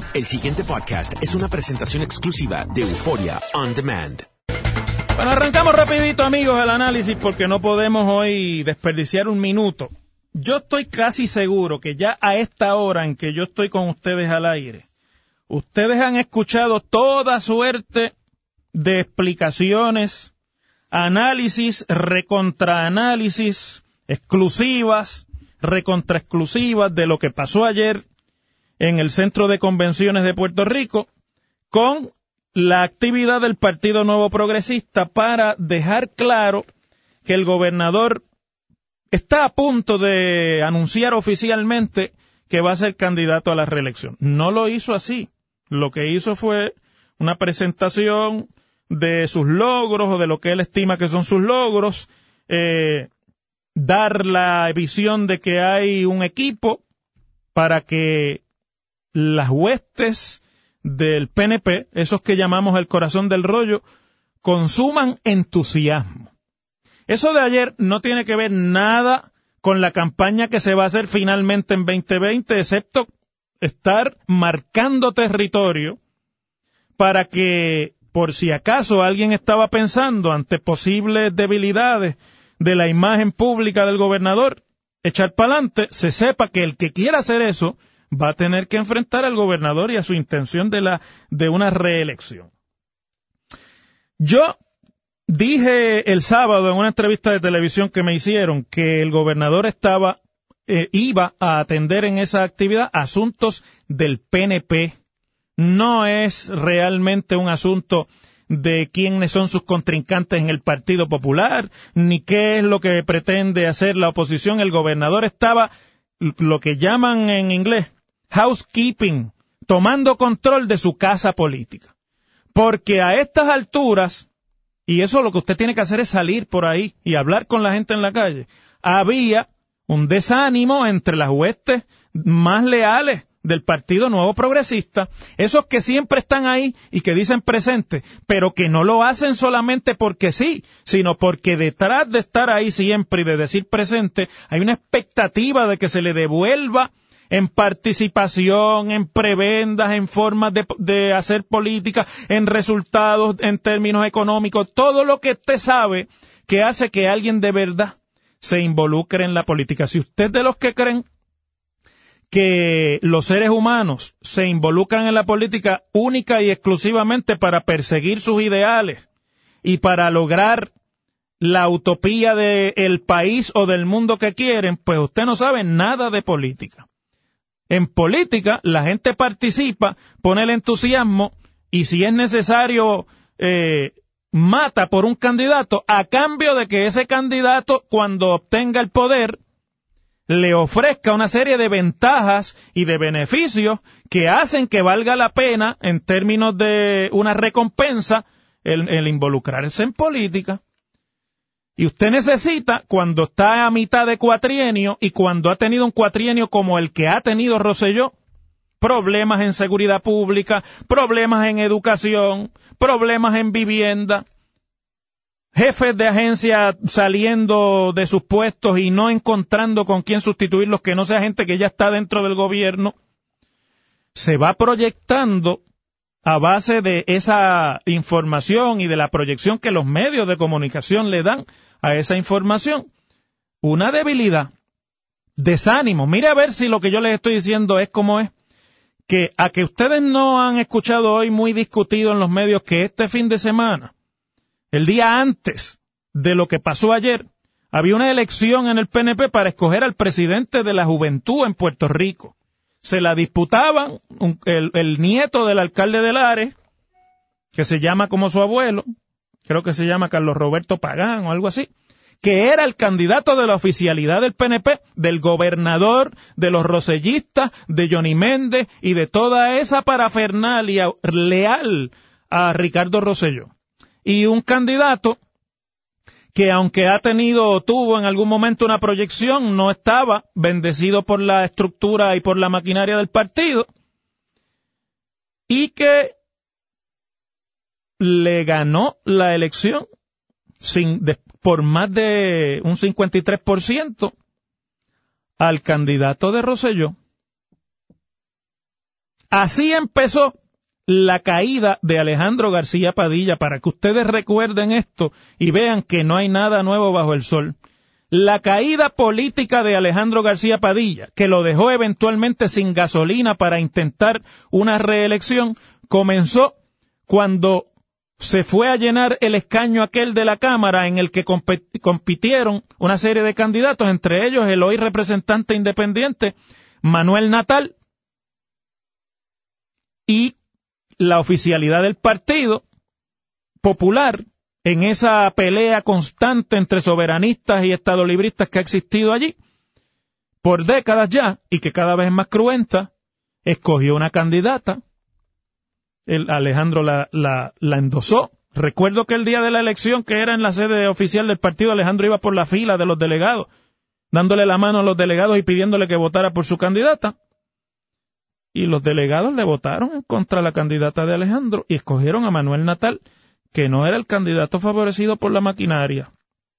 El siguiente podcast es una presentación exclusiva de Euphoria On Demand. Bueno, arrancamos rapidito, amigos, el análisis porque no podemos hoy desperdiciar un minuto. Yo estoy casi seguro que ya a esta hora en que yo estoy con ustedes al aire, ustedes han escuchado toda suerte de explicaciones, análisis, recontraanálisis, exclusivas, recontraexclusivas de lo que pasó ayer en el Centro de Convenciones de Puerto Rico con la actividad del Partido Nuevo Progresista para dejar claro que el gobernador está a punto de anunciar oficialmente que va a ser candidato a la reelección. No lo hizo así. Lo que hizo fue una presentación de sus logros o de lo que él estima que son sus logros, dar la visión de que hay un equipo para que las huestes del PNP, esos que llamamos el corazón del rollo, consuman entusiasmo. Eso de ayer no tiene que ver nada con la campaña que se va a hacer finalmente en 2020, excepto estar marcando territorio para que, por si acaso alguien estaba pensando ante posibles debilidades de la imagen pública del gobernador, echar para adelante, se sepa que el que quiera hacer eso va a tener que enfrentar al gobernador y a su intención de una reelección. Yo dije el sábado en una entrevista de televisión que me hicieron que el gobernador iba a atender en esa actividad asuntos del PNP. No es realmente un asunto de quiénes son sus contrincantes en el Partido Popular, ni qué es lo que pretende hacer la oposición. El gobernador estaba, lo que llaman en inglés, housekeeping, tomando control de su casa política. Porque a estas alturas, y eso lo que usted tiene que hacer es salir por ahí y hablar con la gente en la calle, había un desánimo entre las huestes más leales del Partido Nuevo Progresista, esos que siempre están ahí y que dicen presente, pero que no lo hacen solamente porque sí, sino porque detrás de estar ahí siempre y de decir presente, hay una expectativa de que se le devuelva en participación, en prebendas, en formas de hacer política, en resultados, en términos económicos, todo lo que usted sabe que hace que alguien de verdad se involucre en la política. Si usted es de los que creen que los seres humanos se involucran en la política única y exclusivamente para perseguir sus ideales y para lograr la utopía del país o del mundo que quieren, pues usted no sabe nada de política. En política, la gente participa, pone el entusiasmo y si es necesario, mata por un candidato a cambio de que ese candidato, cuando obtenga el poder, le ofrezca una serie de ventajas y de beneficios que hacen que valga la pena, en términos de una recompensa, el involucrarse en política. Y usted necesita, cuando está a mitad de cuatrienio y cuando ha tenido un cuatrienio como el que ha tenido Rosselló, problemas en seguridad pública, problemas en educación, problemas en vivienda, jefes de agencia saliendo de sus puestos y no encontrando con quién sustituirlos, que no sea gente que ya está dentro del gobierno, se va proyectando a base de esa información y de la proyección que los medios de comunicación le dan a esa información, una debilidad, desánimo. Mire a ver si lo que yo les estoy diciendo es como es, que a que ustedes no han escuchado hoy muy discutido en los medios que este fin de semana, el día antes de lo que pasó ayer, había una elección en el PNP para escoger al presidente de la juventud en Puerto Rico. Se la disputaban el nieto del alcalde de Lares, que se llama como su abuelo, creo que se llama Carlos Roberto Pagán o algo así, que era el candidato de la oficialidad del PNP, del gobernador, de los rosellistas, de Johnny Méndez y de toda esa parafernalia leal a Ricardo Rosselló. Y un candidato que, aunque tuvo en algún momento una proyección, no estaba bendecido por la estructura y por la maquinaria del partido, y que le ganó la elección por más de un 53% al candidato de Rosselló. Así empezó la caída de Alejandro García Padilla, para que ustedes recuerden esto y vean que no hay nada nuevo bajo el sol. La caída política de Alejandro García Padilla, que lo dejó eventualmente sin gasolina para intentar una reelección, comenzó cuando se fue a llenar el escaño aquel de la Cámara en el que compitieron una serie de candidatos, entre ellos el hoy representante independiente Manuel Natal, y la oficialidad del Partido Popular en esa pelea constante entre soberanistas y estadolibristas que ha existido allí por décadas ya y que cada vez es más cruenta, escogió una candidata. Alejandro la endosó. Recuerdo que el día de la elección, que era en la sede oficial del partido, Alejandro iba por la fila de los delegados, dándole la mano a los delegados y pidiéndole que votara por su candidata. Y los delegados le votaron en contra de la candidata de Alejandro y escogieron a Manuel Natal, que no era el candidato favorecido por la maquinaria.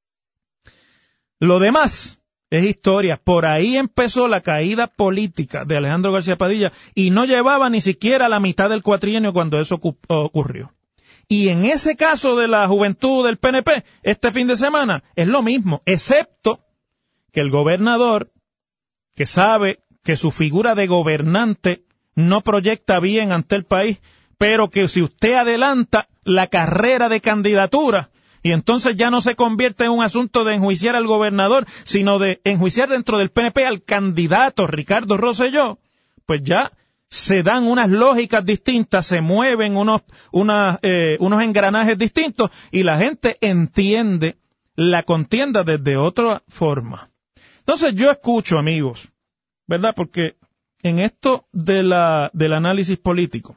Lo demás es historia. Por ahí empezó la caída política de Alejandro García Padilla y no llevaba ni siquiera la mitad del cuatrienio cuando eso ocurrió. Y en ese caso de la juventud del PNP, este fin de semana, es lo mismo, excepto que el gobernador, que sabe que su figura de gobernante no proyecta bien ante el país, pero que si usted adelanta la carrera de candidatura, y entonces ya no se convierte en un asunto de enjuiciar al gobernador, sino de enjuiciar dentro del PNP al candidato Ricardo Rosselló, pues ya se dan unas lógicas distintas, se mueven unos engranajes distintos, y la gente entiende la contienda desde otra forma. Entonces yo escucho, amigos, ¿verdad? Porque en esto del análisis político,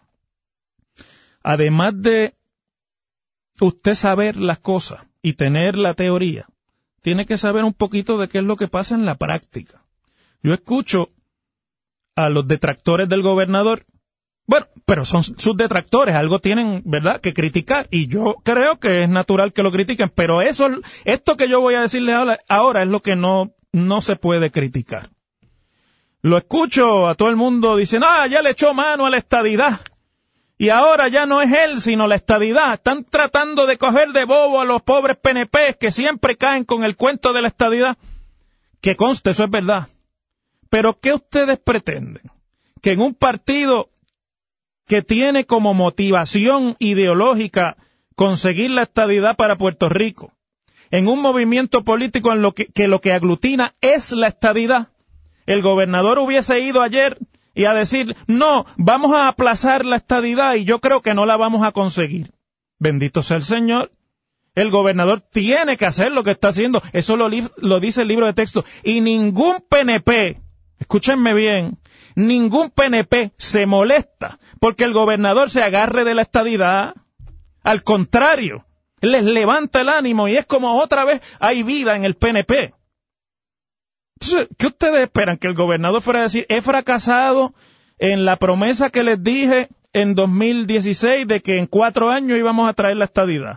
además de usted saber las cosas y tener la teoría, tiene que saber un poquito de qué es lo que pasa en la práctica. Yo escucho a los detractores del gobernador, bueno, pero son sus detractores, algo tienen, ¿verdad?, que criticar, y yo creo que es natural que lo critiquen, pero esto que yo voy a decirles ahora es lo que no se puede criticar. Lo escucho a todo el mundo diciendo, ya le echó mano a la estadidad. Y ahora ya no es él, sino la estadidad. Están tratando de coger de bobo a los pobres PNP que siempre caen con el cuento de la estadidad. Que conste, eso es verdad. Pero ¿qué ustedes pretenden? Que en un partido que tiene como motivación ideológica conseguir la estadidad para Puerto Rico, en un movimiento político en lo que aglutina es la estadidad, el gobernador hubiese ido ayer y a decir, no, vamos a aplazar la estadidad y yo creo que no la vamos a conseguir. Bendito sea el Señor. El gobernador tiene que hacer lo que está haciendo. Eso lo dice el libro de texto. Y ningún PNP, escúchenme bien, ningún PNP se molesta porque el gobernador se agarre de la estadidad. Al contrario, les levanta el ánimo y es como otra vez hay vida en el PNP. Entonces, ¿qué ustedes esperan? ¿Que el gobernador fuera a decir, he fracasado en la promesa que les dije en 2016 de que en 4 años íbamos a traer la estadidad?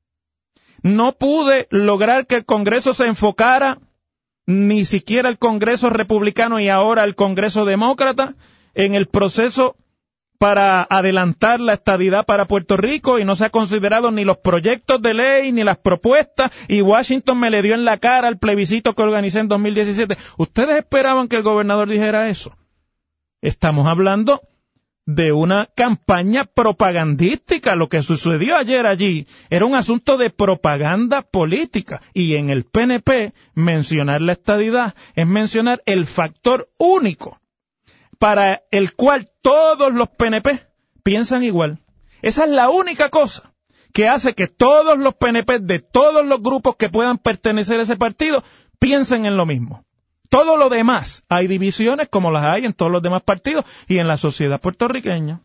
No pude lograr que el Congreso se enfocara, ni siquiera el Congreso republicano y ahora el Congreso demócrata, en el proceso para adelantar la estadidad para Puerto Rico, y no se ha considerado ni los proyectos de ley ni las propuestas, y Washington me le dio en la cara al plebiscito que organicé en 2017. ¿Ustedes esperaban que el gobernador dijera eso? Estamos hablando de una campaña propagandística. Lo que sucedió ayer allí era un asunto de propaganda política, y en el PNP mencionar la estadidad es mencionar el factor único para el cual todos los PNP piensan igual. Esa es la única cosa que hace que todos los PNP de todos los grupos que puedan pertenecer a ese partido piensen en lo mismo. Todo lo demás, hay divisiones como las hay en todos los demás partidos y en la sociedad puertorriqueña.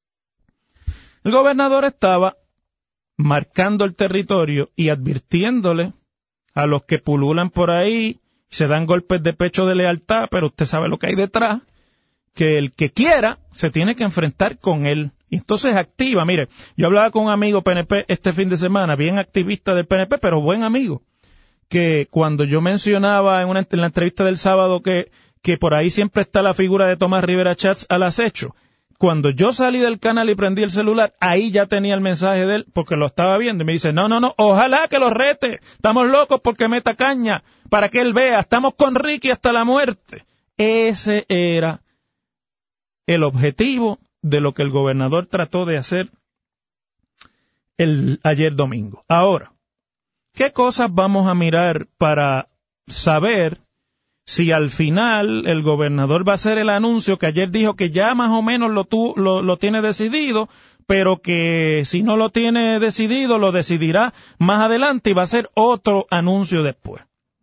El gobernador estaba marcando el territorio y advirtiéndole a los que pululan por ahí, se dan golpes de pecho de lealtad, pero usted sabe lo que hay detrás, que el que quiera se tiene que enfrentar con él. Y entonces activa. Mire, yo hablaba con un amigo PNP este fin de semana, bien activista del PNP, pero buen amigo, que cuando yo mencionaba en la entrevista del sábado que por ahí siempre está la figura de Tomás Rivera Schatz al acecho, cuando yo salí del canal y prendí el celular, ahí ya tenía el mensaje de él, porque lo estaba viendo, y me dice, no, ojalá que lo rete, estamos locos porque meta caña, para que él vea, estamos con Ricky hasta la muerte. Ese era el objetivo de lo que el gobernador trató de hacer ayer domingo. Ahora, ¿qué cosas vamos a mirar para saber si al final el gobernador va a hacer el anuncio que ayer dijo que ya más o menos lo tiene decidido, pero que si no lo tiene decidido, lo decidirá más adelante y va a hacer otro anuncio después?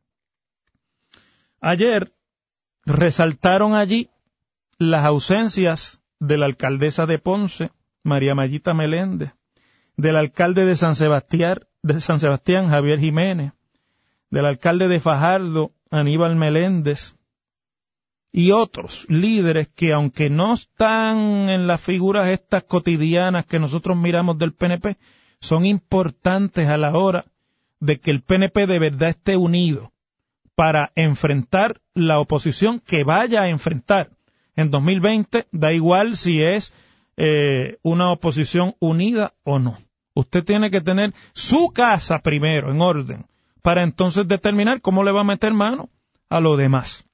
Ayer resaltaron allí las ausencias de la alcaldesa de Ponce, María Mayita Meléndez, del alcalde de San Sebastián, Javier Jiménez, del alcalde de Fajardo, Aníbal Meléndez, y otros líderes que, aunque no están en las figuras estas cotidianas que nosotros miramos del PNP, son importantes a la hora de que el PNP de verdad esté unido para enfrentar la oposición que vaya a enfrentar en 2020, da igual si es una oposición unida o no. Usted tiene que tener su casa primero en orden, para entonces determinar cómo le va a meter mano a lo demás.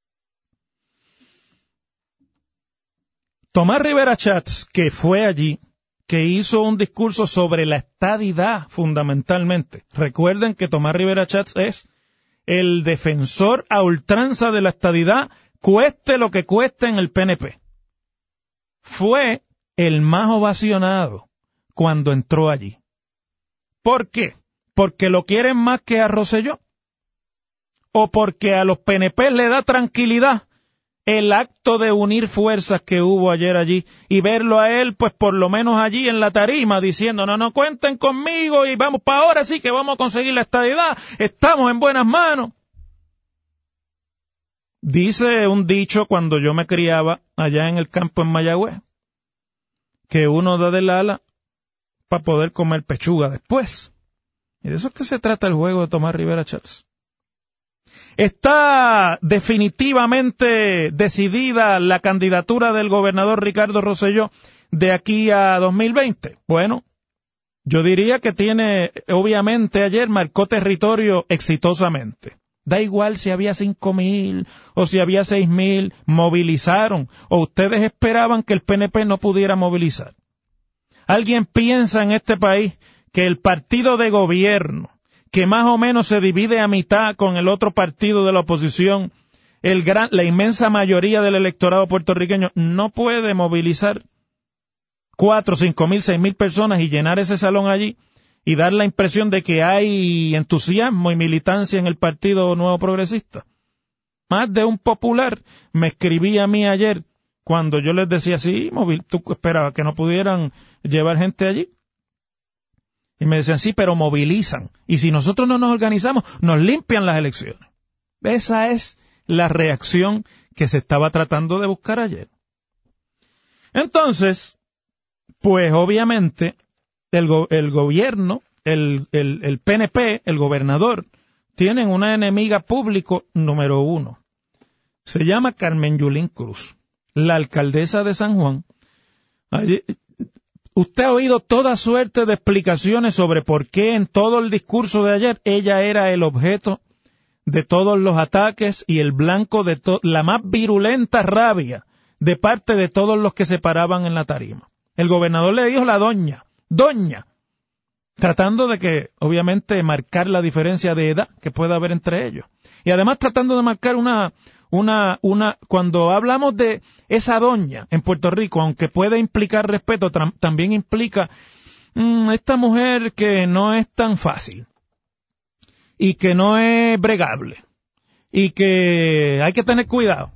Tomás Rivera Schatz, que fue allí, que hizo un discurso sobre la estadidad fundamentalmente. Recuerden que Tomás Rivera Schatz es el defensor a ultranza de la estadidad, cueste lo que cueste en el PNP. Fue el más ovacionado cuando entró allí. ¿Por qué? ¿Porque lo quieren más que a Rosselló? ¿O porque a los PNP le da tranquilidad el acto de unir fuerzas que hubo ayer allí y verlo a él, pues por lo menos allí en la tarima diciendo, no cuenten conmigo y vamos para ahora sí que vamos a conseguir la estadidad, estamos en buenas manos? Dice un dicho cuando yo me criaba allá en el campo en Mayagüez, que uno da del ala para poder comer pechuga después. Y de eso es que se trata el juego de Tomás Rivera Schatz. ¿Está definitivamente decidida la candidatura del gobernador Ricardo Rosselló de aquí a 2020? Bueno, yo diría que obviamente ayer marcó territorio exitosamente. Da igual si había 5,000 o si había 6,000, movilizaron. ¿O ustedes esperaban que el PNP no pudiera movilizar? ¿Alguien piensa en este país que el partido de gobierno, que más o menos se divide a mitad con el otro partido de la oposición, la inmensa mayoría del electorado puertorriqueño, no puede movilizar 4, 5,000, 6,000 personas y llenar ese salón allí y dar la impresión de que hay entusiasmo y militancia en el Partido Nuevo Progresista? Más de un popular me escribía a mí ayer cuando yo les decía, sí, tú esperabas que no pudieran llevar gente allí. Y me decían, sí, pero movilizan. Y si nosotros no nos organizamos, nos limpian las elecciones. Esa es la reacción que se estaba tratando de buscar ayer. Entonces, pues obviamente, el gobierno, el PNP, el gobernador, tienen una enemiga público número 1. Se llama Carmen Yulín Cruz, la alcaldesa de San Juan. Allí, usted ha oído toda suerte de explicaciones sobre por qué en todo el discurso de ayer ella era el objeto de todos los ataques y el blanco de la más virulenta rabia de parte de todos los que se paraban en la tarima. El gobernador le dijo la doña, tratando de que, obviamente, marcar la diferencia de edad que pueda haber entre ellos. Y además tratando de marcar cuando hablamos de esa doña en Puerto Rico, aunque puede implicar respeto, también implica esta mujer que no es tan fácil y que no es bregable y que hay que tener cuidado.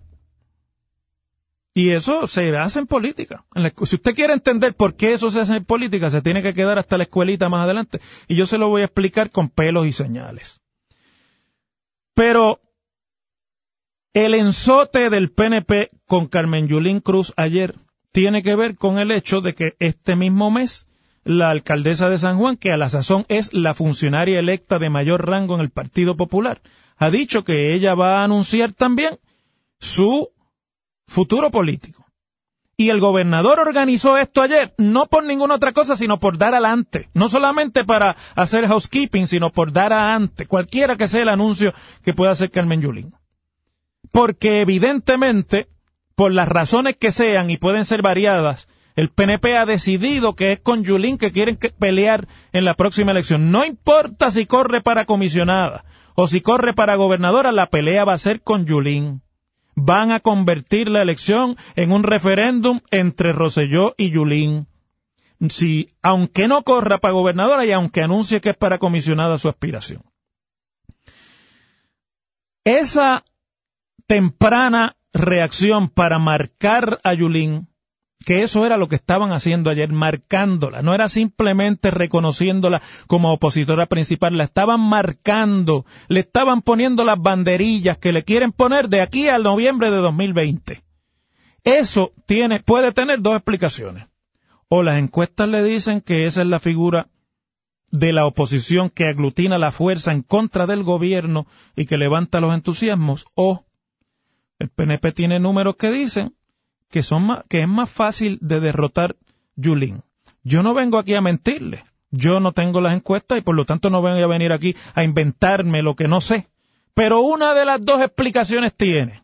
Y eso se hace en política. Si usted quiere entender por qué eso se hace en política, se tiene que quedar hasta la escuelita más adelante. Y yo se lo voy a explicar con pelos y señales. Pero el enzote del PNP con Carmen Yulín Cruz ayer tiene que ver con el hecho de que este mismo mes la alcaldesa de San Juan, que a la sazón es la funcionaria electa de mayor rango en el Partido Popular, ha dicho que ella va a anunciar también su futuro político. Y el gobernador organizó esto ayer, no por ninguna otra cosa, sino por dar adelante. No solamente para hacer housekeeping, sino por dar adelante, cualquiera que sea el anuncio que pueda hacer Carmen Yulín. Porque evidentemente, por las razones que sean, y pueden ser variadas, el PNP ha decidido que es con Yulín que quieren pelear en la próxima elección. No importa si corre para comisionada o si corre para gobernadora, la pelea va a ser con Yulín. Van a convertir la elección en un referéndum entre Rosselló y Yulín. Si, aunque no corra para gobernadora y aunque anuncie que es para comisionada su aspiración. Esa temprana reacción para marcar a Yulín, que eso era lo que estaban haciendo ayer, marcándola, no era simplemente reconociéndola como opositora principal, la estaban marcando, le estaban poniendo las banderillas que le quieren poner de aquí al noviembre de 2020. Eso puede tener dos explicaciones. O las encuestas le dicen que esa es la figura de la oposición que aglutina la fuerza en contra del gobierno y que levanta los entusiasmos, o el PNP tiene números que dicen que es más fácil de derrotar Yulín. Yo no vengo aquí a mentirle. Yo no tengo las encuestas y por lo tanto no voy a venir aquí a inventarme lo que no sé. Pero una de las dos explicaciones tiene.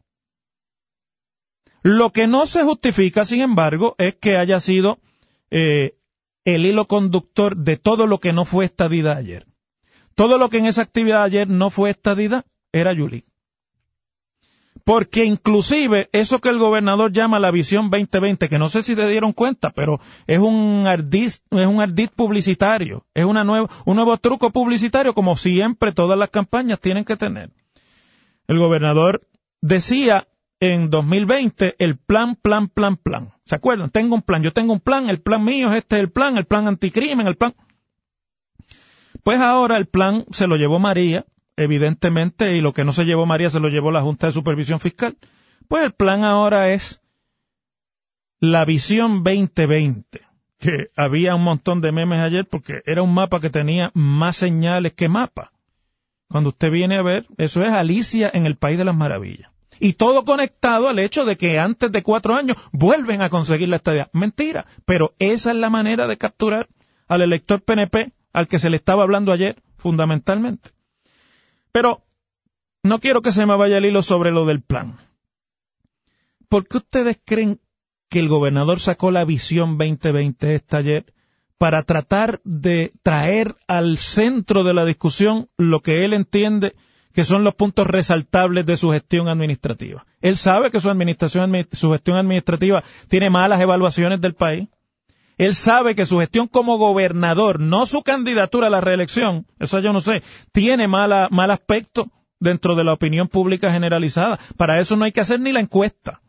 Lo que no se justifica, sin embargo, es que haya sido el hilo conductor de todo lo que no fue estadidad ayer. Todo lo que en esa actividad ayer no fue estadidad era Yulín. Porque inclusive eso que el gobernador llama la visión 2020, que no sé si te dieron cuenta, pero es un ardid publicitario, es un nuevo truco publicitario, como siempre todas las campañas tienen que tener. El gobernador decía en 2020 el plan. ¿Se acuerdan? Yo tengo un plan, el plan mío es el plan anticrimen, el plan. Pues ahora el plan se lo llevó María, evidentemente, y lo que no se llevó María se lo llevó la Junta de Supervisión Fiscal. Pues el plan ahora es la visión 2020, que había un montón de memes ayer porque era un mapa que tenía más señales que mapa. Cuando usted viene a ver, eso es Alicia en el País de las Maravillas. Y todo conectado al hecho de que antes de 4 años vuelven a conseguir la estadía. Mentira, pero esa es la manera de capturar al elector PNP al que se le estaba hablando ayer, fundamentalmente. Pero no quiero que se me vaya el hilo sobre lo del plan. ¿Por qué ustedes creen que el gobernador sacó la visión 2020 ayer para tratar de traer al centro de la discusión lo que él entiende que son los puntos resaltables de su gestión administrativa? Él sabe que su gestión administrativa tiene malas evaluaciones del país. Él sabe que su gestión como gobernador, no su candidatura a la reelección, eso yo no sé, tiene mal aspecto dentro de la opinión pública generalizada. Para eso no hay que hacer ni la encuesta.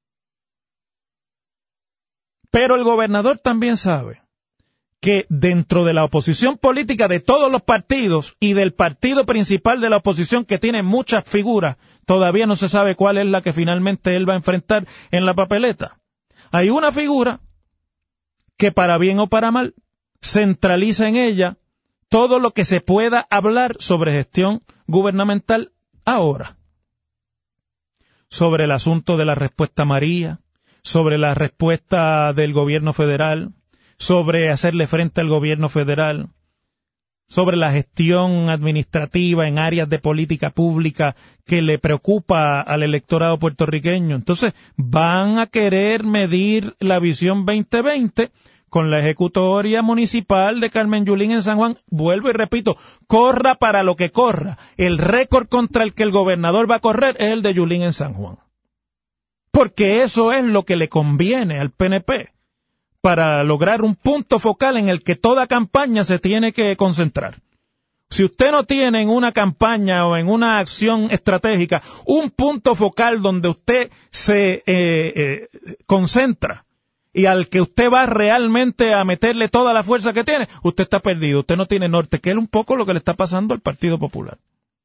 Pero el gobernador también sabe que dentro de la oposición política de todos los partidos y del partido principal de la oposición, que tiene muchas figuras, todavía no se sabe cuál es la que finalmente él va a enfrentar en la papeleta. Hay una figura que para bien o para mal centraliza en ella todo lo que se pueda hablar sobre gestión gubernamental ahora. Sobre el asunto de la respuesta a María, sobre la respuesta del gobierno federal, sobre hacerle frente al gobierno federal, sobre la gestión administrativa en áreas de política pública que le preocupa al electorado puertorriqueño. Entonces, van a querer medir la visión 2020 con la ejecutoria municipal de Carmen Yulín en San Juan. Vuelvo y repito, corra para lo que corra. El récord contra el que el gobernador va a correr es el de Yulín en San Juan. Porque eso es lo que le conviene al PNP para lograr un punto focal en el que toda campaña se tiene que concentrar. Si usted no tiene en una campaña o en una acción estratégica un punto focal donde usted se concentra y al que usted va realmente a meterle toda la fuerza que tiene, usted está perdido, usted no tiene norte, que es un poco lo que le está pasando al Partido Popular.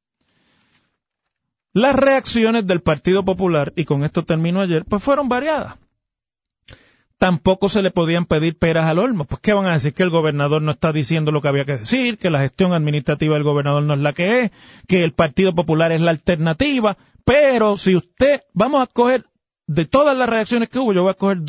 Las reacciones del Partido Popular, y con esto termino ayer, pues fueron variadas. Tampoco se le podían pedir peras al olmo. Pues, ¿qué van a decir? Que el gobernador no está diciendo lo que había que decir, que la gestión administrativa del gobernador no es la que es, que el Partido Popular es la alternativa. Pero si vamos a coger, de todas las reacciones que hubo, yo voy a coger 2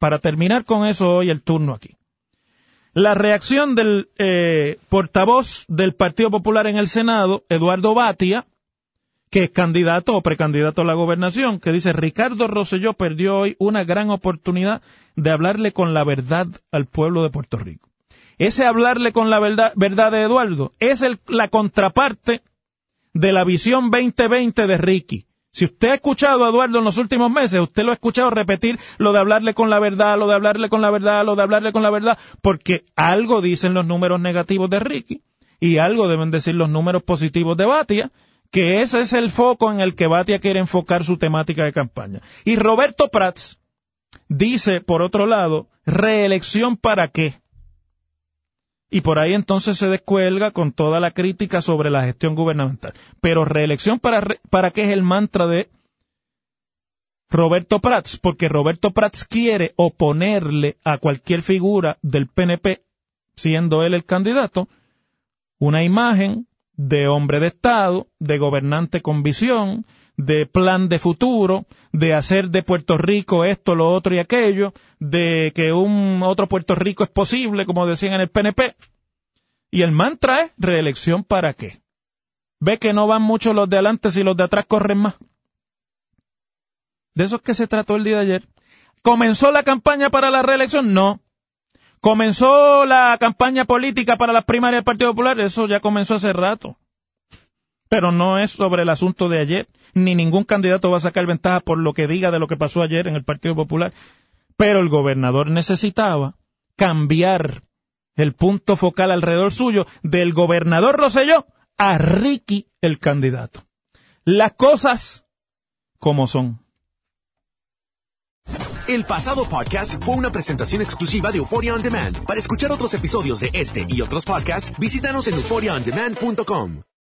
para terminar con eso hoy el turno aquí. La reacción del portavoz del Partido Popular en el Senado, Eduardo Batia, que es candidato o precandidato a la gobernación, que dice: Ricardo Rosselló perdió hoy una gran oportunidad de hablarle con la verdad al pueblo de Puerto Rico. Ese hablarle con la verdad de Eduardo es la contraparte de la visión 2020 de Ricky. Si usted ha escuchado a Eduardo en los últimos meses, usted lo ha escuchado repetir lo de hablarle con la verdad, lo de hablarle con la verdad, lo de hablarle con la verdad, porque algo dicen los números negativos de Ricky y algo deben decir los números positivos de Batia, que ese es el foco en el que Batia quiere enfocar su temática de campaña. Y Roberto Prats dice, por otro lado, ¿reelección para qué? Y por ahí entonces se descuelga con toda la crítica sobre la gestión gubernamental. Pero reelección para qué es el mantra de Roberto Prats, porque Roberto Prats quiere oponerle a cualquier figura del PNP, siendo él el candidato, una imagen de hombre de Estado, de gobernante con visión, de plan de futuro, de hacer de Puerto Rico esto, lo otro y aquello, de que un otro Puerto Rico es posible, como decían en el PNP. Y el mantra es reelección para qué. Ve que no van mucho los de adelante si los de atrás corren más. De eso es que se trató el día de ayer. ¿Comenzó la campaña para la reelección? No. ¿Comenzó la campaña política para las primarias del Partido Popular? Eso ya comenzó hace rato. Pero no es sobre el asunto de ayer, ni ningún candidato va a sacar ventaja por lo que diga de lo que pasó ayer en el Partido Popular. Pero el gobernador necesitaba cambiar el punto focal alrededor suyo del gobernador Rosselló a Ricky el candidato. Las cosas como son. El pasado podcast fue una presentación exclusiva de Euphoria On Demand. Para escuchar otros episodios de este y otros podcasts, visítanos en euphoriaondemand.com.